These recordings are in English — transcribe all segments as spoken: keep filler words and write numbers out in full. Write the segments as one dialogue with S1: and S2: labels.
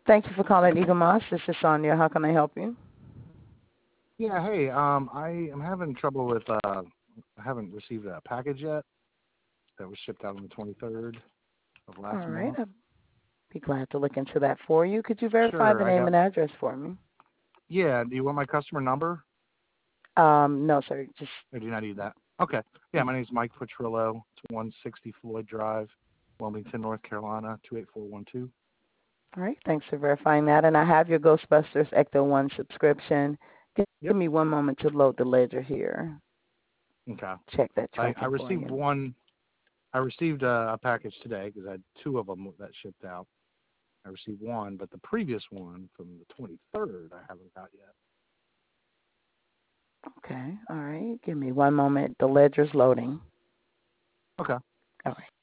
S1: Thank you for calling Eagle Moss. This is Sonia. How can I help you?
S2: Yeah, hey, um, I am having trouble with, uh, I haven't received a package yet that was shipped out on the twenty-third of
S1: All
S2: last
S1: right.
S2: month.
S1: I'd be glad to look into that for you. Could you verify the
S2: Sure, I
S1: name
S2: got,
S1: and address for me?
S2: yeah, do you want my customer number?
S1: Um, no, sir. Just
S2: Or do you not need that? Okay. Yeah, my name's Mike Petrillo. It's one sixty Floyd Drive, Wilmington, North Carolina, two eight four one two.
S1: all right. Thanks for verifying that. And I have your Ghostbusters Ecto One subscription. Give, give
S2: Yep.
S1: me one moment to load the ledger here.
S2: Okay.
S1: Check that
S2: I, I
S1: tracking for
S2: received
S1: you.
S2: one, I received a, a package today because I had two of them that shipped out. I received one, but the previous one from the twenty-third I haven't got yet.
S1: Okay. All right. Give me one moment. The ledger's loading.
S2: Okay.
S1: All right.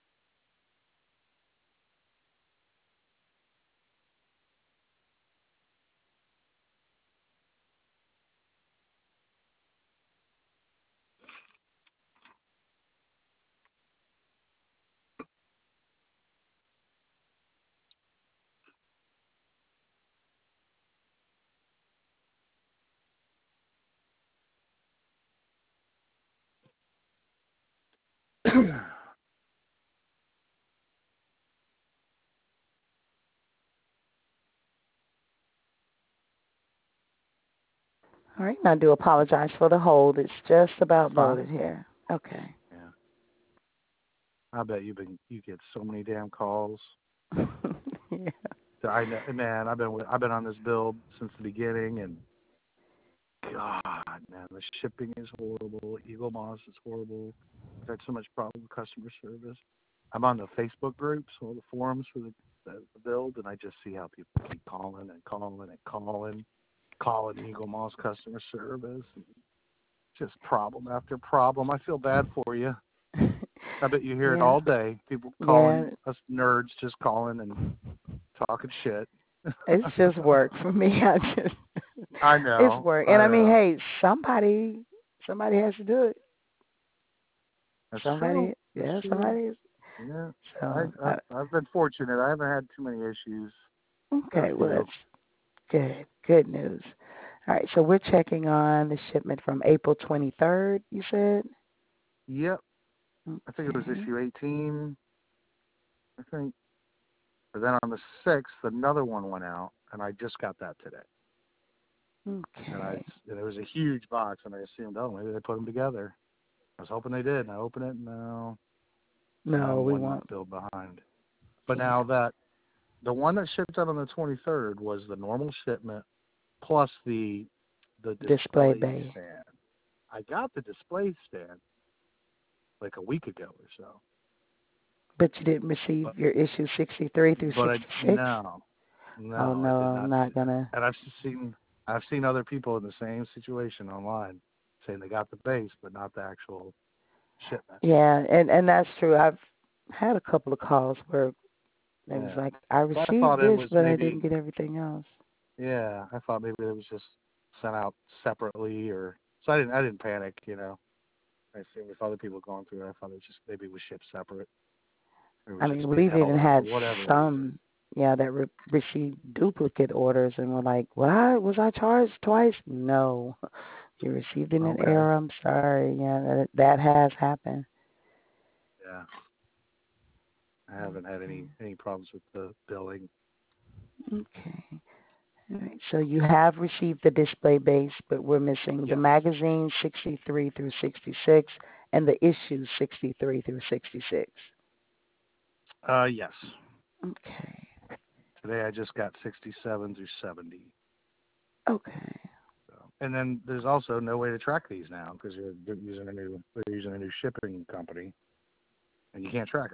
S1: All right. I do apologize for the hold. It's just
S2: That's
S1: about
S2: fine.
S1: loaded here. Okay.
S2: Yeah. I bet you've been you get so many damn calls.
S1: Yeah.
S2: So I know, man. I've been with, I've been on this build since the beginning, and God, man, the shipping is horrible. Eagle Moss is horrible. I've had so much problem with customer service. I'm on the Facebook groups, all the forums for the, the, the build, and I just see how people keep calling and calling and calling, calling Eagle Moss customer service. And just problem after problem. I feel bad for you. I bet you hear it
S1: Yeah.
S2: all day. People
S1: Yeah.
S2: calling, us nerds just calling and talking shit.
S1: It's just work for me. I just
S2: I
S1: it's
S2: know.
S1: work. And
S2: I
S1: I mean,
S2: know.
S1: hey, somebody somebody has to do it.
S2: That's true.
S1: Somebody
S2: That's
S1: yeah,
S2: true.
S1: somebody is
S2: Yeah. I,
S1: so
S2: I've,
S1: uh,
S2: I've been fortunate. I haven't had too many issues. Had a
S1: okay, well
S2: few.
S1: that's good. Good news. All right, so we're checking on the shipment from April twenty third, you said?
S2: Yep. I think it was
S1: Okay.
S2: issue eighteen. I think. But then on the sixth, another one went out, and I just got that today. And I,
S1: Okay.
S2: and it was a huge box, and I assumed, oh, maybe they put them together. I was hoping they did, and I opened it, and no. Now
S1: No,
S2: I'm
S1: we
S2: one
S1: won't.
S2: build behind. But
S1: Yeah.
S2: now that the one that shipped out on the twenty-third was the normal shipment plus the the
S1: Display
S2: display
S1: bay.
S2: stand. I got the display stand like a week ago or so.
S1: But you didn't receive
S2: But
S1: your issue sixty three through
S2: but I
S1: sixty six?
S2: no
S1: Oh
S2: no I
S1: no,
S2: did
S1: I'm
S2: not see
S1: not
S2: that.
S1: gonna
S2: And I've seen I've seen other people in the same situation online saying they got the base but not the actual shipment.
S1: yeah, and and that's true. I've had a couple of calls where it was
S2: Yeah.
S1: like, I
S2: So I
S1: received
S2: thought it
S1: this,
S2: was
S1: but I didn't
S2: maybe
S1: get everything else.
S2: yeah I thought maybe it was just sent out separately or so I didn't I didn't panic you know. I assumed with other people going through it, I thought it was just maybe it was shipped separate. It
S1: I
S2: was
S1: mean,
S2: just
S1: we've even
S2: withheld for
S1: had
S2: whatever reason.
S1: some, yeah, that re- received duplicate orders and were like, "What? Was I charged twice?" No, you received it in
S2: Okay.
S1: error. I'm sorry. Yeah, that that has happened.
S2: Yeah. I haven't had any any problems with the billing.
S1: Okay. All right. So you have received the display base, but we're missing the
S2: Yes.
S1: magazine sixty-three through sixty-six and the issues sixty-three through sixty-six.
S2: Uh yes.
S1: Okay.
S2: Today I just got sixty-seven through seventy.
S1: Okay.
S2: So, and then there's also no way to track these now because you're, you're using a new they're using a new shipping company, and you can't track them.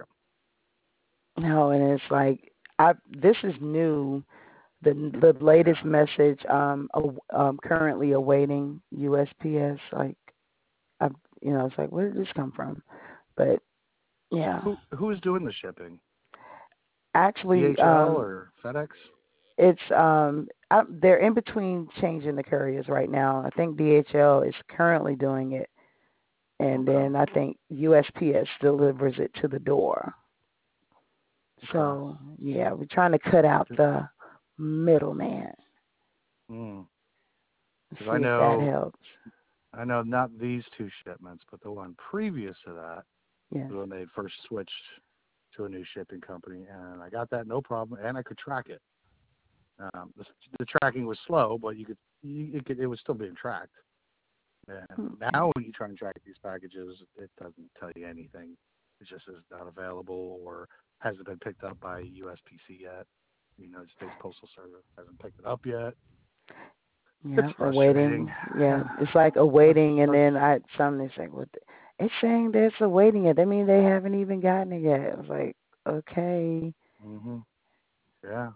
S1: No, and it's like I. This is new. The the latest
S2: Yeah.
S1: message. Um, a, um, currently awaiting U S P S. Like, I, you know, it's like, where did this come from? But yeah,
S2: Who who is doing the shipping?
S1: actually,
S2: D H L
S1: um,
S2: or FedEx?
S1: it's um, I, they're in between changing the couriers right now. I think D H L is currently doing it, and
S2: Okay.
S1: then I think U S P S delivers it to the door.
S2: Okay.
S1: So yeah, we're trying to cut out the middleman.
S2: Mm. Because I
S1: See if that
S2: know,
S1: helps.
S2: I know not these two shipments, but the one previous to that
S1: Yes.
S2: was when they first switched to a new shipping company, and I got that no problem, and I could track it. Um, the, the tracking was slow, but you could, you, it could, it was still being tracked. And
S1: Okay.
S2: now when you try and track these packages, it doesn't tell you anything. It just says not available or hasn't been picked up by U S P C yet. The United States Postal Service hasn't picked it up yet. It's
S1: Yeah,
S2: frustrating.
S1: awaiting. Yeah, it's like
S2: That's,
S1: awaiting, and
S2: that's,
S1: then I something's like, what? The, it's saying there's awaiting it. That means they haven't even gotten it yet. I was like, okay.
S2: hmm yeah.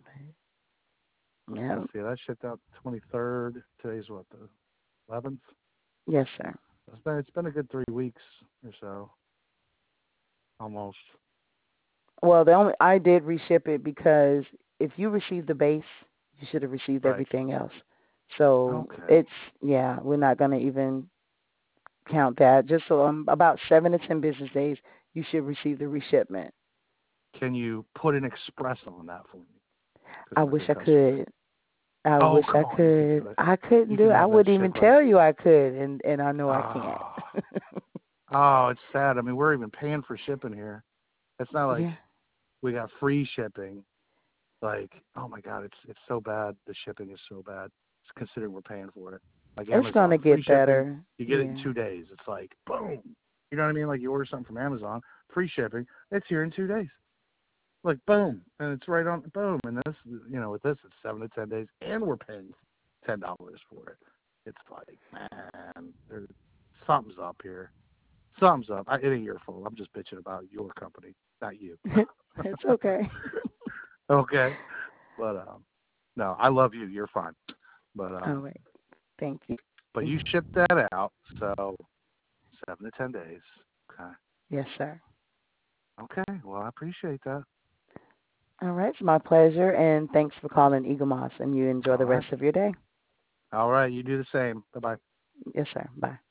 S1: Yeah.
S2: Let's see, that shipped out the twenty-third. Today's what, the eleventh?
S1: Yes, sir.
S2: It's been, it's been a good three weeks or so, almost.
S1: Well, the only I did reship it because if you received the base, you should have received
S2: Right.
S1: everything else. So
S2: Okay.
S1: it's yeah, we're not gonna even count that. Just so um, about seven to ten business days, you should receive the reshipment.
S2: Can you put an express on that for me? Because
S1: I
S2: I'm a
S1: wish
S2: good
S1: I
S2: customer.
S1: could. I
S2: Oh,
S1: wish I
S2: come on, you can
S1: could.
S2: do it.
S1: I couldn't
S2: You
S1: do
S2: can
S1: it. I
S2: have that
S1: wouldn't even
S2: ship like,
S1: tell you I could, and and I know I can't.
S2: oh, oh, it's sad. I mean, we're even paying for shipping here. It's not like
S1: Yeah,
S2: we got free shipping. Like, oh my God, it's it's so bad. The shipping is so bad. Considering we're paying for it. Like
S1: it's gonna
S2: Amazon, free
S1: get
S2: shipping,
S1: better.
S2: you get it in
S1: Yeah,
S2: two days. It's like boom. You know what I mean? Like you order something from Amazon, free shipping, it's here in two days. Like boom, and it's right on boom. And this, you know, with this, it's seven to ten days, and we're paying ten dollars for it. It's like, man, there's something's up here. Something's up. I, it ain't your fault. I'm just bitching about your company, not you.
S1: it's okay.
S2: Okay, but um, no, I love you. You're fine. But
S1: All
S2: um,
S1: right, thank you.
S2: but you shipped that out, so seven to ten days. Okay.
S1: Yes, sir.
S2: Okay. Well, I appreciate that.
S1: All right, it's my pleasure, and thanks for calling Eagle Moss, and you enjoy
S2: All
S1: the
S2: right.
S1: rest of your day.
S2: All right. You do the same. Bye bye.
S1: Yes, sir. Bye.